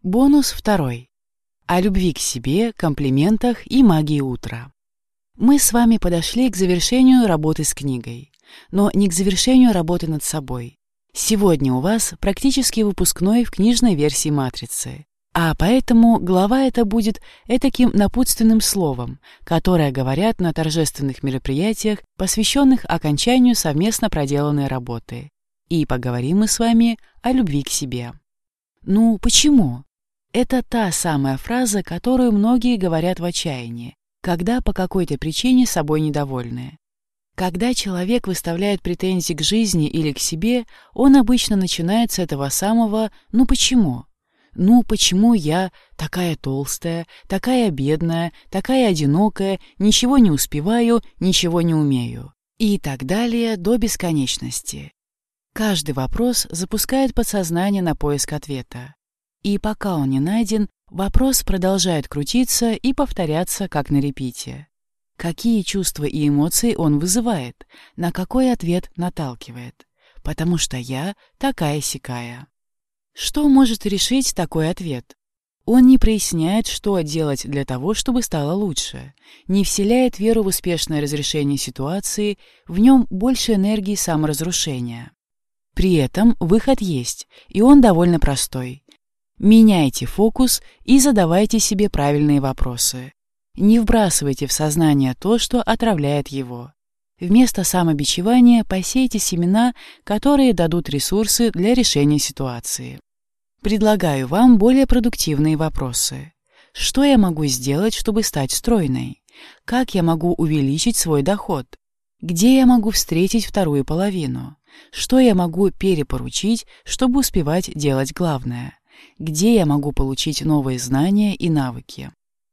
Бонус 2. О любви к себе, комплиментах и магии утра. Мы с вами подошли к завершению работы с книгой, но не к завершению работы над собой. Сегодня у вас практически выпускной в книжной версии «Матрицы», а поэтому глава эта будет этаким напутственным словом, которое говорят на торжественных мероприятиях, посвященных окончанию совместно проделанной работы. И поговорим мы с вами о любви к себе. Ну, почему? Это та самая фраза, которую многие говорят в отчаянии, когда по какой-то причине собой недовольны. Когда человек выставляет претензии к жизни или к себе, он обычно начинает с этого самого «ну почему?». Ну, почему я такая толстая, такая бедная, такая одинокая, ничего не успеваю, ничего не умею? И так далее до бесконечности. Каждый вопрос запускает подсознание на поиск ответа. И пока он не найден, вопрос продолжает крутиться и повторяться, как на репите. Какие чувства и эмоции он вызывает, на какой ответ наталкивает? Потому что я такая-сякая. Что может решить такой ответ? Он не проясняет, что делать для того, чтобы стало лучше, не вселяет веру в успешное разрешение ситуации, в нем больше энергии саморазрушения. При этом выход есть, и он довольно простой. Меняйте фокус и задавайте себе правильные вопросы. Не вбрасывайте в сознание то, что отравляет его. Вместо самобичевания посейте семена, которые дадут ресурсы для решения ситуации. Предлагаю вам более продуктивные вопросы. Что я могу сделать, чтобы стать стройной? Как я могу увеличить свой доход? Где я могу встретить вторую половину? Что я могу перепоручить, чтобы успевать делать главное? Где я могу получить новые знания и навыки?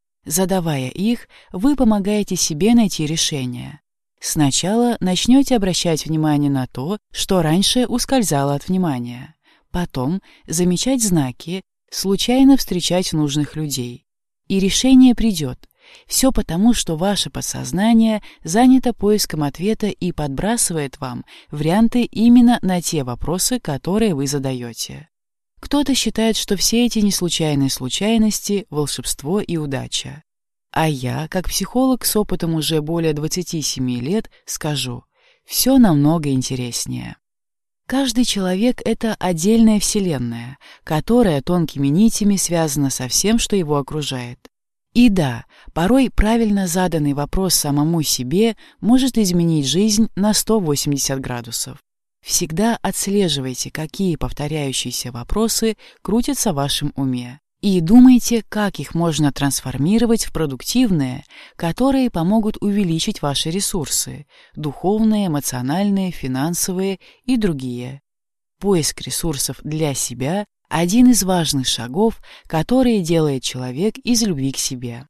Задавая их, вы помогаете себе найти решение. Сначала начнете обращать внимание на то, что раньше ускользало от внимания. Потом замечать знаки, случайно встречать нужных людей. И решение придет. Все потому, что ваше подсознание занято поиском ответа и подбрасывает вам варианты именно на те вопросы, которые вы задаете. Кто-то считает, что все эти неслучайные случайности – волшебство и удача. А я, как психолог с опытом уже более 27 лет, скажу – все намного интереснее. Каждый человек – это отдельная вселенная, которая тонкими нитями связана со всем, что его окружает. И да, порой правильно заданный вопрос самому себе может изменить жизнь на 180 градусов. Всегда отслеживайте, какие повторяющиеся вопросы крутятся в вашем уме, и думайте, как их можно трансформировать в продуктивные, которые помогут увеличить ваши ресурсы – духовные, эмоциональные, финансовые и другие. Поиск ресурсов для себя – один из важных шагов, которые делает человек из любви к себе.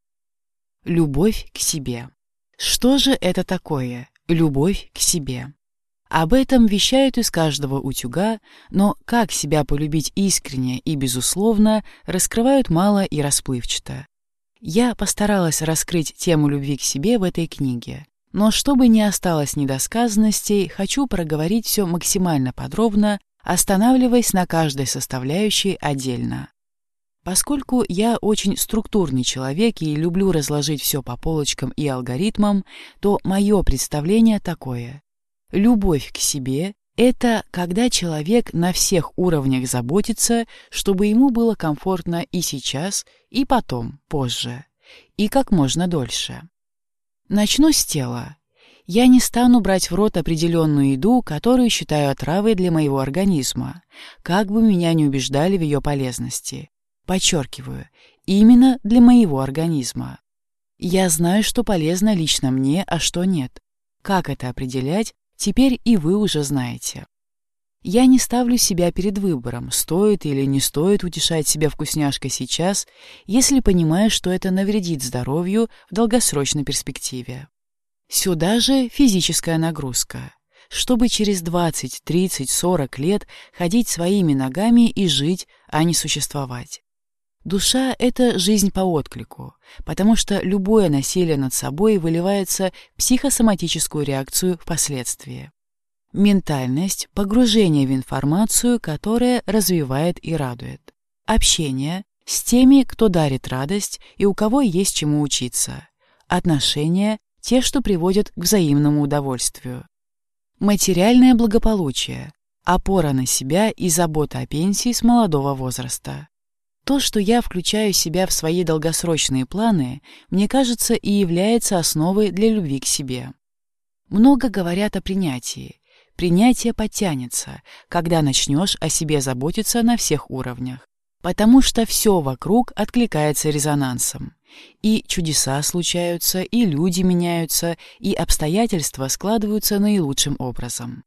Любовь к себе. Что же это такое – любовь к себе? Об этом вещают из каждого утюга, но как себя полюбить искренне и безусловно, раскрывают мало и расплывчато. Я постаралась раскрыть тему любви к себе в этой книге, но чтобы не осталось недосказанностей, хочу проговорить все максимально подробно, останавливаясь на каждой составляющей отдельно. Поскольку я очень структурный человек и люблю разложить все по полочкам и алгоритмам, то мое представление такое. Любовь к себе – это когда человек на всех уровнях заботится, чтобы ему было комфортно и сейчас, и потом, позже, и как можно дольше. Начну с тела. Я не стану брать в рот определенную еду, которую считаю отравой для моего организма, как бы меня ни убеждали в ее полезности. Подчеркиваю, именно для моего организма. Я знаю, что полезно лично мне, а что нет. Как это определять, теперь и вы уже знаете. Я не ставлю себя перед выбором, стоит или не стоит утешать себя вкусняшкой сейчас, если понимаю, что это навредит здоровью в долгосрочной перспективе. Сюда же физическая нагрузка, чтобы через 20, 30, 40 лет ходить своими ногами и жить, а не существовать. Душа — это жизнь по отклику, потому что любое насилие над собой выливается в психосоматическую реакцию впоследствии. Ментальность — погружение в информацию, которая развивает и радует. Общение — с теми, кто дарит радость и у кого есть чему учиться. Отношения – те, что приводят к взаимному удовольствию. Материальное благополучие – опора на себя и забота о пенсии с молодого возраста. То, что я включаю себя в свои долгосрочные планы, мне кажется, и является основой для любви к себе. Много говорят о принятии. Принятие подтянется, когда начнешь о себе заботиться на всех уровнях, потому что все вокруг откликается резонансом. И чудеса случаются, и люди меняются, и обстоятельства складываются наилучшим образом.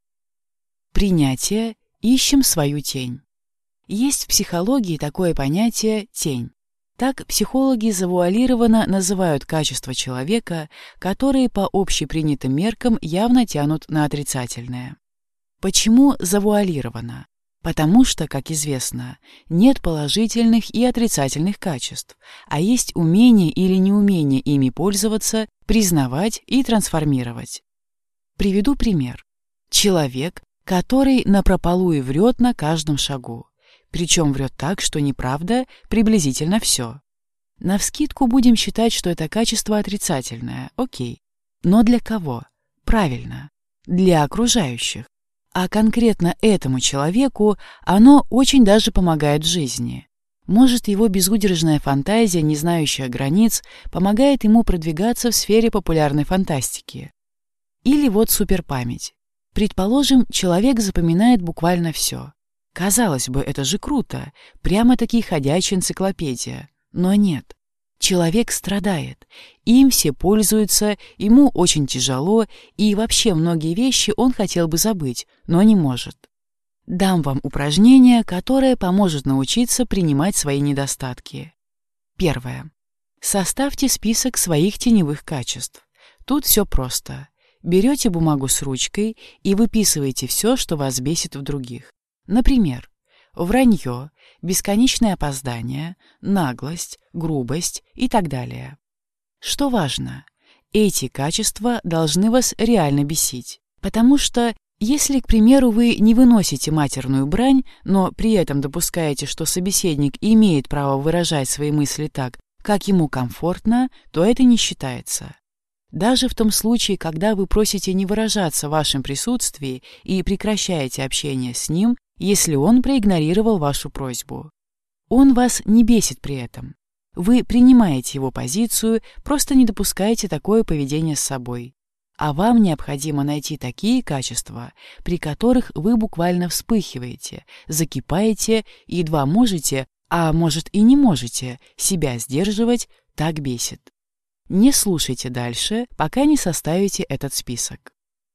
Принятие – ищем свою тень. Есть в психологии такое понятие «тень». Так психологи завуалированно называют качества человека, которые по общепринятым меркам явно тянут на отрицательное. Почему завуалированно? Потому что, как известно, нет положительных и отрицательных качеств, а есть умение или неумение ими пользоваться, признавать и трансформировать. Приведу пример. Человек, который напропалую врет на каждом шагу. Причем врет так, что неправда приблизительно все. Навскидку будем считать, что это качество отрицательное, окей. Но для кого? Правильно, для окружающих. А конкретно этому человеку оно очень даже помогает в жизни. Может, его безудержная фантазия, не знающая границ, помогает ему продвигаться в сфере популярной фантастики. Или вот суперпамять. Предположим, человек запоминает буквально все. Казалось бы, это же круто, прямо-таки ходячая энциклопедия. Но нет. Человек страдает, им все пользуются, ему очень тяжело, и вообще многие вещи он хотел бы забыть, но не может. Дам вам упражнение, которое поможет научиться принимать свои недостатки. Первое. Составьте список своих теневых качеств. Тут все просто. Берете бумагу с ручкой и выписываете все, что вас бесит в других. Например, вранье, бесконечное опоздание, наглость, грубость и так далее. Что важно, эти качества должны вас реально бесить, потому что если, к примеру, вы не выносите матерную брань, но при этом допускаете, что собеседник имеет право выражать свои мысли так, как ему комфортно, то это не считается. Даже в том случае, когда вы просите не выражаться в вашем присутствии и прекращаете общение с ним, если он проигнорировал вашу просьбу. Он вас не бесит при этом. Вы принимаете его позицию, просто не допускаете такое поведение с собой. А вам необходимо найти такие качества, при которых вы буквально вспыхиваете, закипаете и едва можете, а может и не можете, себя сдерживать, так бесит. Не слушайте дальше, пока не составите этот список.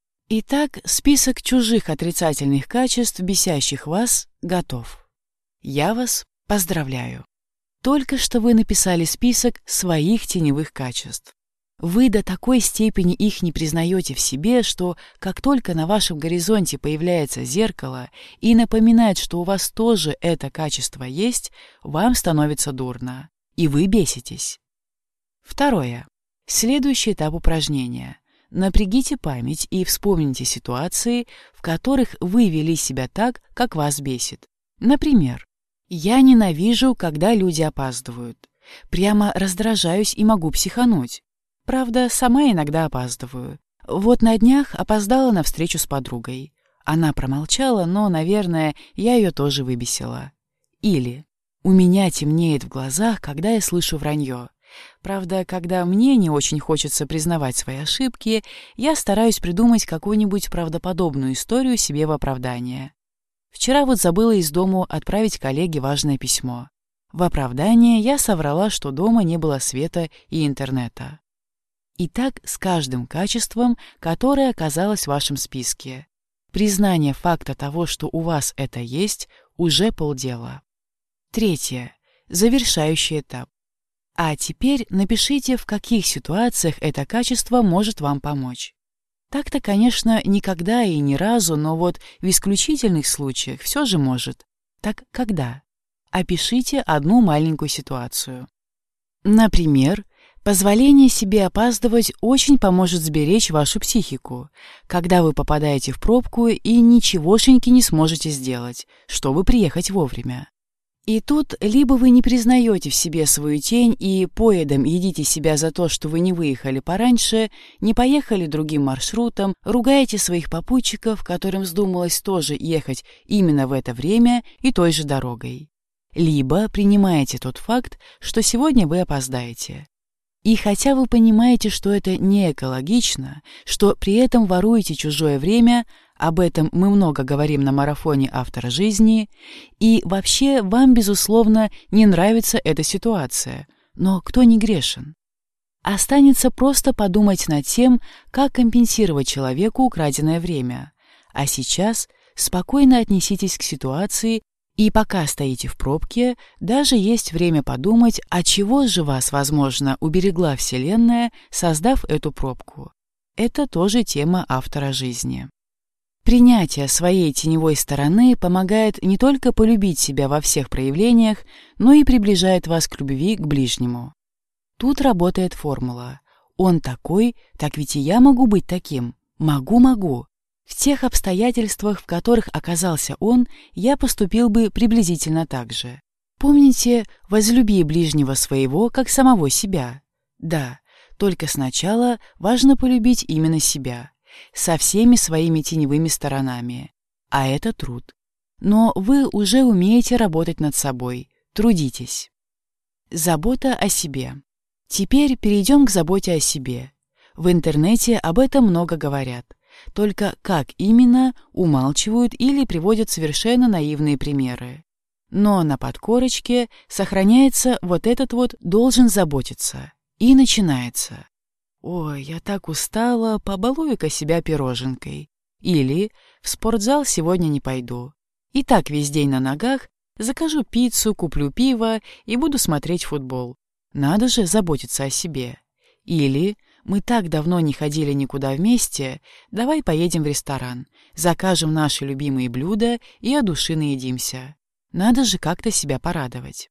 Итак, список чужих отрицательных качеств, бесящих вас, готов. Я вас поздравляю. Только что вы написали список своих теневых качеств. Вы до такой степени их не признаете в себе, что как только на вашем горизонте появляется зеркало и напоминает, что у вас тоже это качество есть, вам становится дурно, и вы беситесь. Второе. Следующий этап упражнения. Напрягите память и вспомните ситуации, в которых вы вели себя так, как вас бесит. Например, я ненавижу, когда люди опаздывают. Прямо раздражаюсь и могу психануть. Правда, сама иногда опаздываю. Вот на днях опоздала на встречу с подругой. Она промолчала, но, наверное, я ее тоже выбесила. Или у меня темнеет в глазах, когда я слышу вранье. Правда, когда мне не очень хочется признавать свои ошибки, я стараюсь придумать какую-нибудь правдоподобную историю себе в оправдание. Вчера вот забыла из дому отправить коллеге важное письмо. В оправдание я соврала, что дома не было света и интернета. И так с каждым качеством, которое оказалось в вашем списке. Признание факта того, что у вас это есть, уже полдела. Третье. Завершающий этап. А теперь напишите, в каких ситуациях это качество может вам помочь. Так-то, конечно, никогда и ни разу, но вот в исключительных случаях все же может. Так когда? Опишите одну маленькую ситуацию. Например, позволение себе опаздывать очень поможет сберечь вашу психику, когда вы попадаете в пробку и ничегошеньки не сможете сделать, чтобы приехать вовремя. И тут либо вы не признаете в себе свою тень и поедом едите себя за то, что вы не выехали пораньше, не поехали другим маршрутом, ругаете своих попутчиков, которым вздумалось тоже ехать именно в это время и той же дорогой. Либо принимаете тот факт, что сегодня вы опоздаете. И хотя вы понимаете, что это не экологично, что при этом воруете чужое время, об этом мы много говорим на марафоне «Автор жизни», и вообще вам, безусловно, не нравится эта ситуация, но кто не грешен? Останется просто подумать над тем, как компенсировать человеку украденное время. А сейчас спокойно отнеситесь к ситуации, и пока стоите в пробке, даже есть время подумать, от чего же вас, возможно, уберегла Вселенная, создав эту пробку. Это тоже тема автора жизни. Принятие своей теневой стороны помогает не только полюбить себя во всех проявлениях, но и приближает вас к любви к ближнему. Тут работает формула «Он такой, так ведь и я могу быть таким. Могу». В тех обстоятельствах, в которых оказался он, я поступил бы приблизительно так же. Помните, возлюби ближнего своего, как самого себя. Да, только сначала важно полюбить именно себя, со всеми своими теневыми сторонами. А это труд. Но вы уже умеете работать над собой. Трудитесь. Забота о себе. Теперь перейдем к заботе о себе. В интернете об этом много говорят. Только как именно умалчивают или приводят совершенно наивные примеры. Но на подкорочке сохраняется вот этот вот «должен заботиться». И начинается. «Ой, я так устала, побалую-ка себя пироженкой». Или «в спортзал сегодня не пойду». И так весь день на ногах, закажу пиццу, куплю пиво и буду смотреть футбол. Надо же заботиться о себе. Или «мы так давно не ходили никуда вместе, давай поедем в ресторан, закажем наши любимые блюда и от души наедимся. Надо же как-то себя порадовать».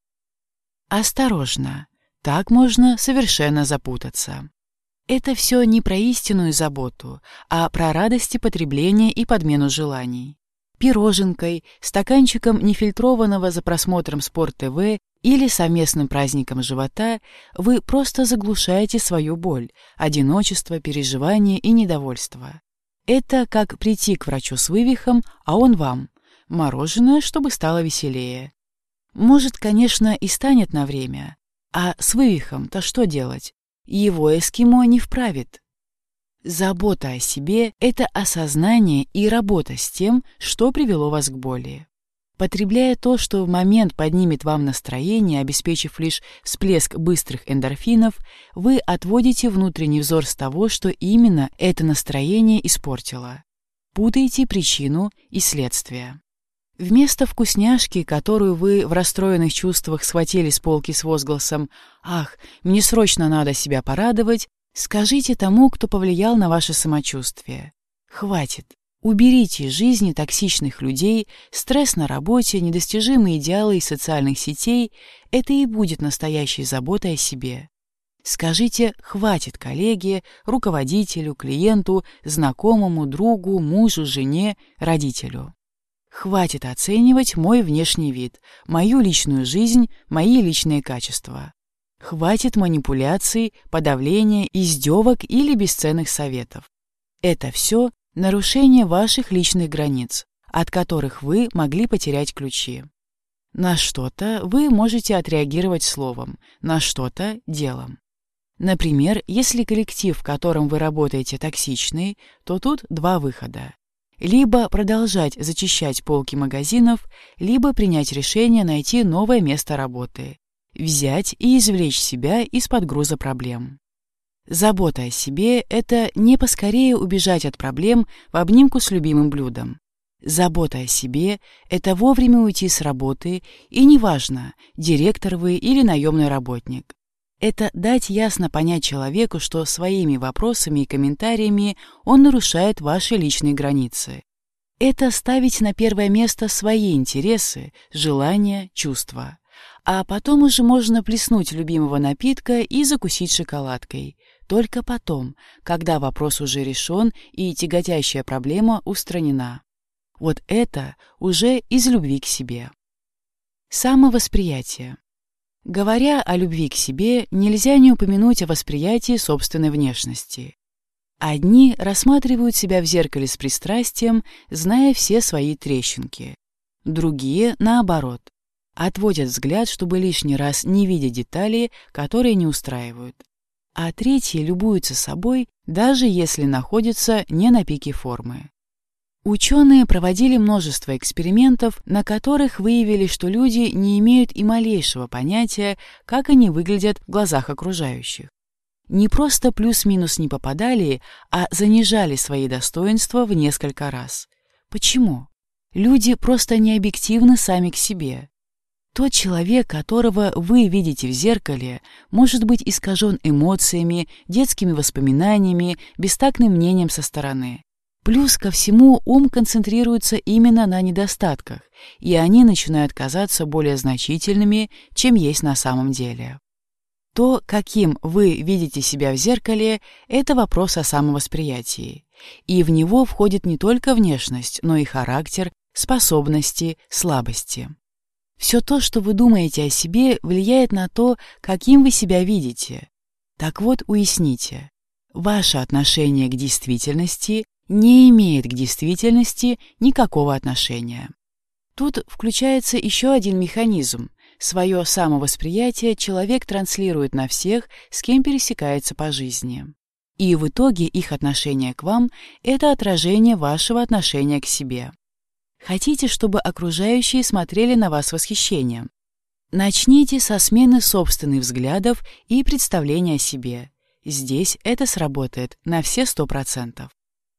Осторожно, так можно совершенно запутаться. Это все не про истинную заботу, а про радости потребления и подмену желаний. Пироженкой, стаканчиком нефильтрованного за просмотром Спорт-ТВ или совместным праздником живота вы просто заглушаете свою боль, одиночество, переживание и недовольство. Это как прийти к врачу с вывихом, а он вам мороженое, чтобы стало веселее. Может, конечно, и станет на время, а с вывихом-то что делать? Его эскимо не вправит. Забота о себе – это осознание и работа с тем, что привело вас к боли. Потребляя то, что в момент поднимет вам настроение, обеспечив лишь всплеск быстрых эндорфинов, вы отводите внутренний взор с того, что именно это настроение испортило. Путаете причину и следствие. Вместо вкусняшки, которую вы в расстроенных чувствах схватили с полки с возгласом «Ах, мне срочно надо себя порадовать», скажите тому, кто повлиял на ваше самочувствие: «Хватит, уберите из жизни токсичных людей, стресс на работе, недостижимые идеалы из социальных сетей – это и будет настоящей заботой о себе». Скажите «хватит» коллеге, руководителю, клиенту, знакомому, другу, мужу, жене, родителю. Хватит оценивать мой внешний вид, мою личную жизнь, мои личные качества. Хватит манипуляций, подавления, издевок или бесценных советов. Это все нарушение ваших личных границ, от которых вы могли потерять ключи. На что-то вы можете отреагировать словом, на что-то – делом. Например, если коллектив, в котором вы работаете, токсичный, то тут два выхода. Либо продолжать зачищать полки магазинов, либо принять решение найти новое место работы, взять и извлечь себя из-под груза проблем. Забота о себе – это не поскорее убежать от проблем в обнимку с любимым блюдом. Забота о себе – это вовремя уйти с работы, и неважно, директор вы или наемный работник. Это дать ясно понять человеку, что своими вопросами и комментариями он нарушает ваши личные границы. Это ставить на первое место свои интересы, желания, чувства. А потом уже можно плеснуть любимого напитка и закусить шоколадкой. Только потом, когда вопрос уже решен и тяготящая проблема устранена. Вот это уже из любви к себе. Самовосприятие. Говоря о любви к себе, нельзя не упомянуть о восприятии собственной внешности. Одни рассматривают себя в зеркале с пристрастием, зная все свои трещинки. Другие, наоборот, отводят взгляд, чтобы лишний раз не видеть детали, которые не устраивают. А третьи любуются собой, даже если находятся не на пике формы. Ученые проводили множество экспериментов, на которых выявили, что люди не имеют и малейшего понятия, как они выглядят в глазах окружающих. Не просто плюс-минус не попадали, а занижали свои достоинства в несколько раз. Почему? Люди просто не объективны сами к себе. Тот человек, которого вы видите в зеркале, может быть искажен эмоциями, детскими воспоминаниями, бестактным мнением со стороны. Плюс ко всему ум концентрируется именно на недостатках, и они начинают казаться более значительными, чем есть на самом деле. То, каким вы видите себя в зеркале, это вопрос о самовосприятии. И в него входит не только внешность, но и характер, способности, слабости. Все то, что вы думаете о себе, влияет на то, каким вы себя видите. Так вот, уясните, ваше отношение к действительности не имеет к действительности никакого отношения. Тут включается еще один механизм. Свое самовосприятие человек транслирует на всех, с кем пересекается по жизни. И в итоге их отношение к вам – это отражение вашего отношения к себе. Хотите, чтобы окружающие смотрели на вас с восхищением? Начните со смены собственных взглядов и представления о себе. Здесь это сработает на все 100%.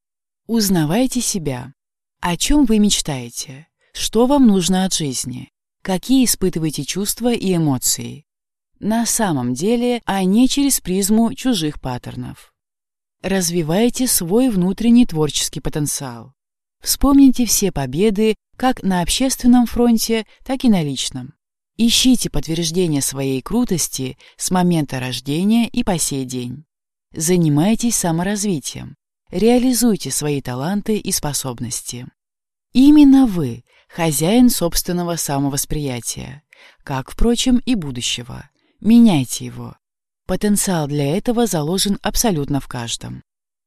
Узнавайте себя. О чем вы мечтаете? Что вам нужно от жизни? Какие испытываете чувства и эмоции? На самом деле, а не через призму чужих паттернов. Развивайте свой внутренний творческий потенциал. Вспомните все победы как на общественном фронте, так и на личном. Ищите подтверждение своей крутости с момента рождения и по сей день. Занимайтесь саморазвитием. Реализуйте свои таланты и способности. Именно вы – хозяин собственного самовосприятия, как, впрочем, и будущего. Меняйте его. Потенциал для этого заложен абсолютно в каждом.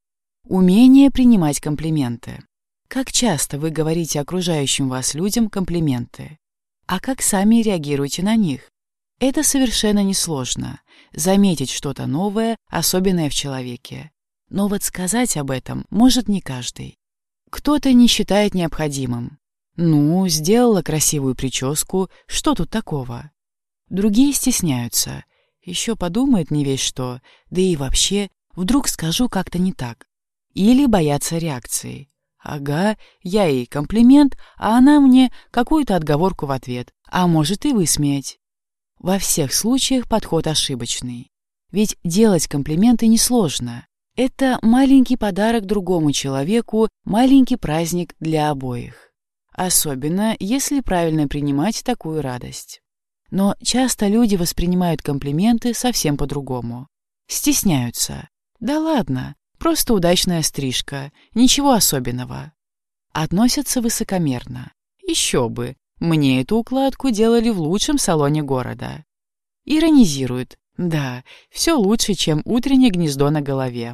Умение принимать комплименты. Как часто вы говорите окружающим вас людям комплименты? А как сами реагируете на них? Это совершенно несложно – заметить что-то новое, особенное в человеке. Но вот сказать об этом может не каждый. Кто-то не считает необходимым. Ну, сделала красивую прическу, что тут такого? Другие стесняются. Еще подумает не весь что, да и вообще, вдруг скажу как-то не так. Или боятся реакции. Ага, я ей комплимент, а она мне какую-то отговорку в ответ, а может и высмеять. Во всех случаях подход ошибочный. Ведь делать комплименты несложно. Это маленький подарок другому человеку, маленький праздник для обоих. Особенно, если правильно принимать такую радость. Но часто люди воспринимают комплименты совсем по-другому. Стесняются. Да ладно, просто удачная стрижка, ничего особенного. Относятся высокомерно. Еще бы, мне эту укладку делали в лучшем салоне города. Иронизируют. Да, все лучше, чем утреннее гнездо на голове.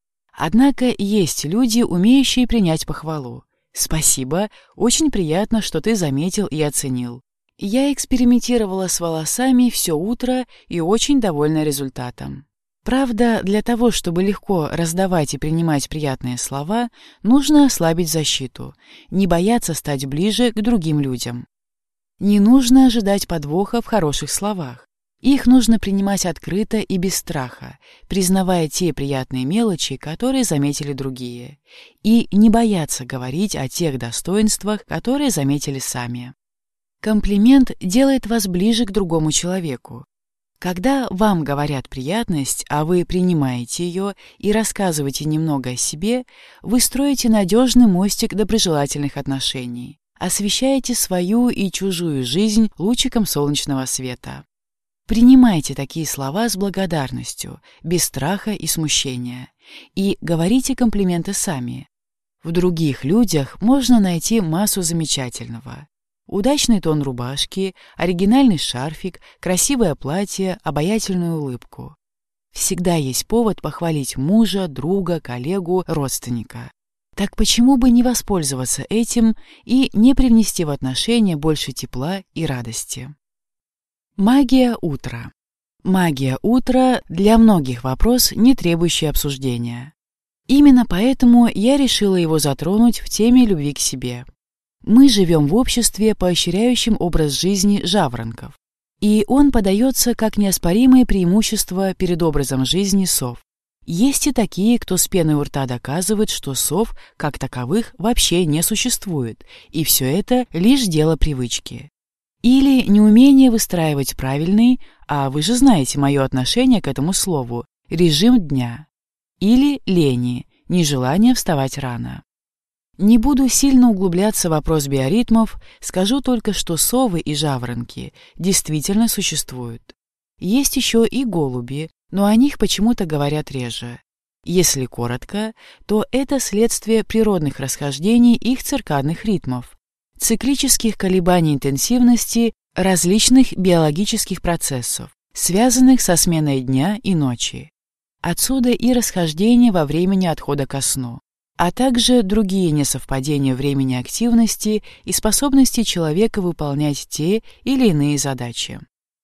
Однако есть люди, умеющие принять похвалу. Спасибо, очень приятно, что ты заметил и оценил. Я экспериментировала с волосами все утро и очень довольна результатом. Правда, для того, чтобы легко раздавать и принимать приятные слова, нужно ослабить защиту, не бояться стать ближе к другим людям. Не нужно ожидать подвоха в хороших словах. Их нужно принимать открыто и без страха, признавая те приятные мелочи, которые заметили другие, и не бояться говорить о тех достоинствах, которые заметили сами. Комплимент делает вас ближе к другому человеку. Когда вам говорят приятность, а вы принимаете ее и рассказываете немного о себе, вы строите надежный мостик доброжелательных отношений, освещаете свою и чужую жизнь лучиком солнечного света. Принимайте такие слова с благодарностью, без страха и смущения, и говорите комплименты сами. В других людях можно найти массу замечательного. Удачный тон рубашки, оригинальный шарфик, красивое платье, обаятельную улыбку. Всегда есть повод похвалить мужа, друга, коллегу, родственника. Так почему бы не воспользоваться этим и не привнести в отношения больше тепла и радости? Магия утра. Магия утра для многих вопрос, не требующий обсуждения. Именно поэтому я решила его затронуть в теме любви к себе. Мы живем в обществе, поощряющем образ жизни жаворонков, и он подается как неоспоримое преимущество перед образом жизни сов. Есть и такие, кто с пеной у рта доказывает, что сов, как таковых, вообще не существует, и все это лишь дело привычки. Или неумение выстраивать правильный, а вы же знаете мое отношение к этому слову, режим дня. Или лени, нежелание вставать рано. Не буду сильно углубляться в вопрос биоритмов, скажу только, что совы и жаворонки действительно существуют. Есть еще и голуби, но о них почему-то говорят реже. Если коротко, то это следствие природных расхождений их циркадных ритмов, циклических колебаний интенсивности различных биологических процессов, связанных со сменой дня и ночи. Отсюда и расхождение во времени отхода ко сну, а также другие несовпадения времени активности и способности человека выполнять те или иные задачи.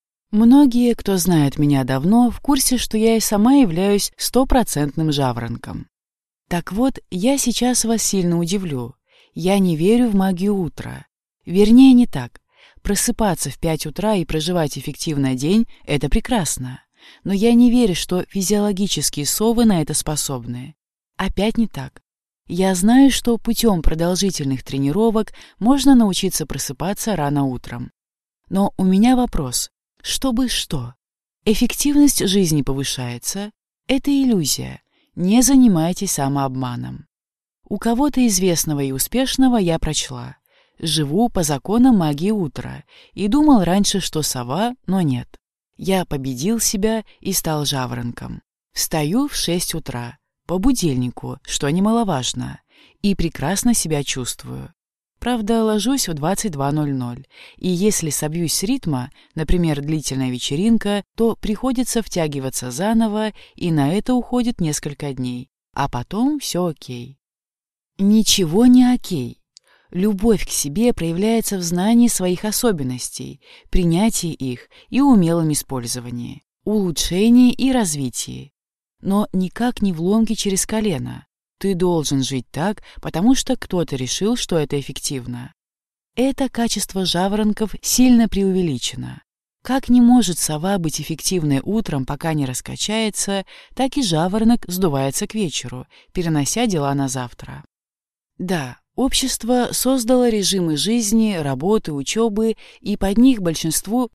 Многие, кто знает меня давно, в курсе, что я и сама являюсь стопроцентным жаворонком. Так вот, я сейчас вас сильно удивлю. Я не верю в магию утра. Вернее, не так. Просыпаться в 5 утра и проживать эффективно день – это прекрасно. Но я не верю, что физиологические совы на это способны. Опять не так. Я знаю, что путем продолжительных тренировок можно научиться просыпаться рано утром. Но у меня вопрос. Чтобы что? Эффективность жизни повышается? Это иллюзия. Не занимайтесь самообманом. У кого-то известного и успешного я прочла. Живу по законам магии утра и думал раньше, что сова, но нет. Я победил себя и стал жаворонком. Встаю в 6 утра, по будильнику, что немаловажно, и прекрасно себя чувствую. Правда, ложусь в 22:00, и если собьюсь с ритма, например, длительная вечеринка, то приходится втягиваться заново, и на это уходит несколько дней, а потом все окей. Ничего не окей. Любовь к себе проявляется в знании своих особенностей, принятии их и умелом использовании, улучшении и развитии. Но никак не в ломке через колено. Ты должен жить так, потому что кто-то решил, что это эффективно. Это качество жаворонков сильно преувеличено. Как не может сова быть эффективной утром, пока не раскачается, так и жаворонок сдувается к вечеру, перенося дела на завтра. Да, общество создало режимы жизни, работы, учебы, и под них большинству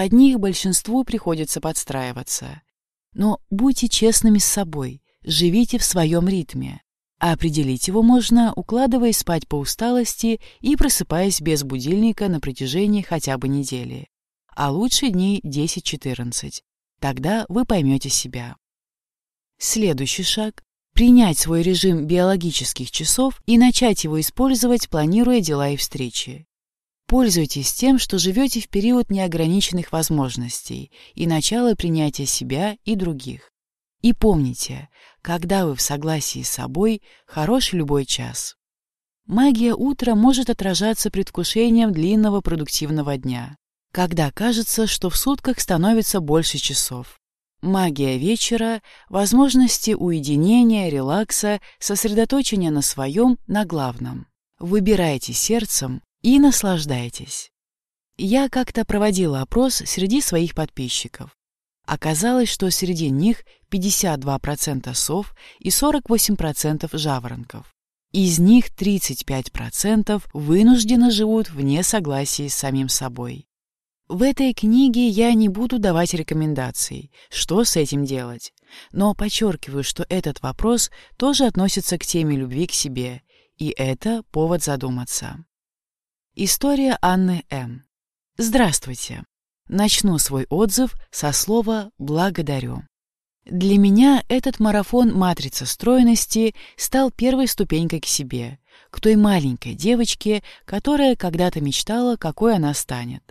приходится подстраиваться. Но будьте честными с собой, живите в своем ритме. А определить его можно, укладываясь спать по усталости и просыпаясь без будильника на протяжении хотя бы недели. А лучше дней 10-14. Тогда вы поймете себя. Следующий шаг – принять свой режим биологических часов и начать его использовать, планируя дела и встречи. Пользуйтесь тем, что живете в период неограниченных возможностей и начала принятия себя и других. И помните, когда вы в согласии с собой, хорош любой час. Магия утра может отражаться предвкушением длинного продуктивного дня, когда кажется, что в сутках становится больше часов. Магия вечера – возможности уединения, релакса, сосредоточения на своем, на главном. Выбирайте сердцем и наслаждайтесь. Я как-то проводила опрос среди своих подписчиков. Оказалось, что среди них 52% сов и 48% жаворонков. Из них 35% вынужденно живут в несогласии с самим собой. В этой книге я не буду давать рекомендаций, что с этим делать, но подчеркиваю, что этот вопрос тоже относится к теме любви к себе, и это повод задуматься. История Анны М. Здравствуйте. Начну свой отзыв со слова «благодарю». Для меня этот марафон «Матрица стройности» стал первой ступенькой к себе, к той маленькой девочке, которая когда-то мечтала, какой она станет.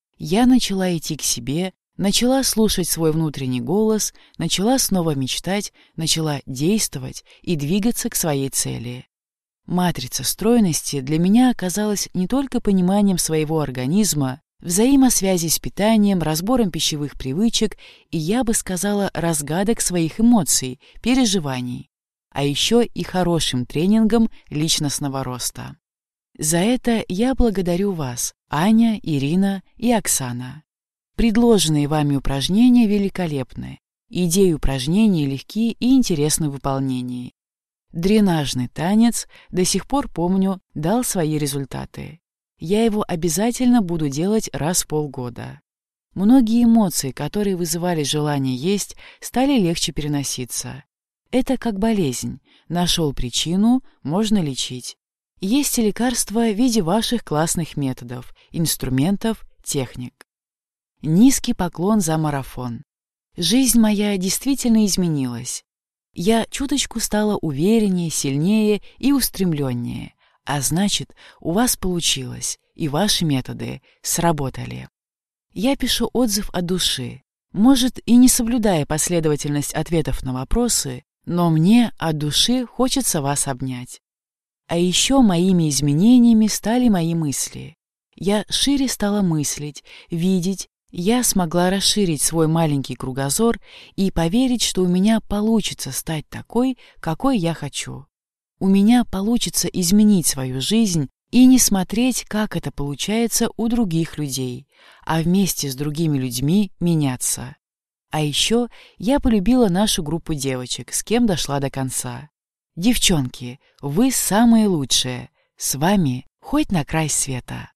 Я начала идти к себе, начала слушать свой внутренний голос, начала снова мечтать, начала действовать и двигаться к своей цели. Матрица стройности для меня оказалась не только пониманием своего организма, взаимосвязи с питанием, разбором пищевых привычек и, я бы сказала, разгадок своих эмоций, переживаний, а еще и хорошим тренингом личностного роста. За это я благодарю вас, Аня, Ирина и Оксана. Предложенные вами упражнения великолепны. Идеи упражнений легки и интересны в выполнении. Дренажный танец, до сих пор помню, дал свои результаты. Я его обязательно буду делать раз в полгода. Многие эмоции, которые вызывали желание есть, стали легче переноситься. Это как болезнь. Нашел причину, можно лечить. Есть и лекарства в виде ваших классных методов, инструментов, техник. Низкий поклон за марафон. Жизнь моя действительно изменилась. Я чуточку стала увереннее, сильнее и устремленнее. А значит, у вас получилось, и ваши методы сработали. Я пишу отзыв от души. Может, и не соблюдая последовательность ответов на вопросы, но мне от души хочется вас обнять. А еще моими изменениями стали мои мысли. Я шире стала мыслить, видеть, я смогла расширить свой маленький кругозор и поверить, что у меня получится стать такой, какой я хочу. У меня получится изменить свою жизнь и не смотреть, как это получается у других людей, а вместе с другими людьми меняться. А еще я полюбила нашу группу девочек, с кем дошла до конца. Девчонки, вы самые лучшие. С вами хоть на край света.